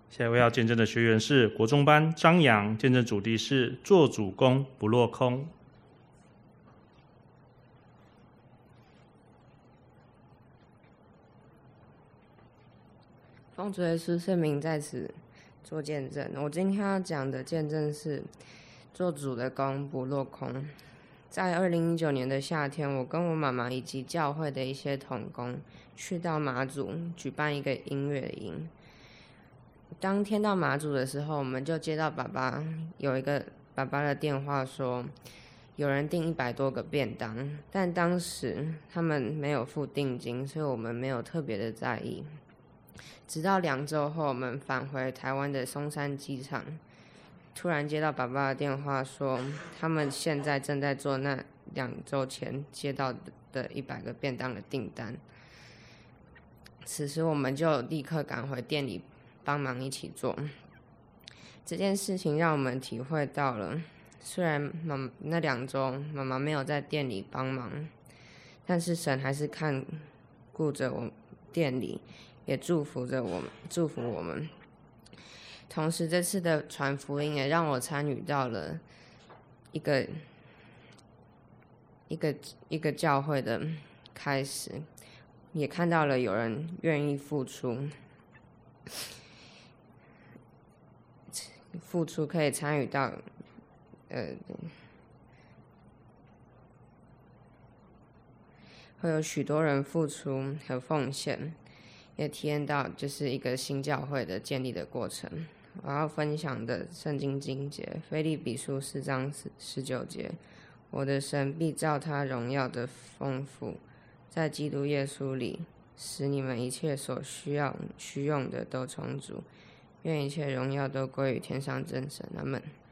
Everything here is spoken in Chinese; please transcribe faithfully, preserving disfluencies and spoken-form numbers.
下一位要见证的学员是国中班张扬，见证主题是做主公不落空。 奉主耶稣圣名在此做见证。我今天要讲的见证是做主的工不落空。在二零一九年的夏天，我跟我妈妈以及教会的一些同工去到马祖举办一个音乐营。当天到马祖的时候，我们就接到爸爸有一个爸爸的电话说，有人订一百多个便当，但当时他们没有付定金，所以我们没有特别的在意。直到两周后，我们返回台湾的松山机场，突然接到爸爸的电话说，他们现在正在做那两周前接到的一百个便当的订单。此时我们就立刻赶回店里帮忙一起做。这件事情让我们体会到了，虽然妈那两周妈妈没有在店里帮忙，但是神还是看顾着我店里，也祝福着我们，祝福我们。同时，这次的传福音也让我参与到了一个一个一个教会的开始，也看到了有人愿意付出，付出可以参与到，呃，会有许多人付出和奉献。也体验到就是一个新教会的建立的过程。我要分享的圣经经节，腓立比书四章十九节，我的神必照他荣耀的丰富，在基督耶稣里，使你们一切所需要需用的都充足。愿一切荣耀都归于天上真神。阿们。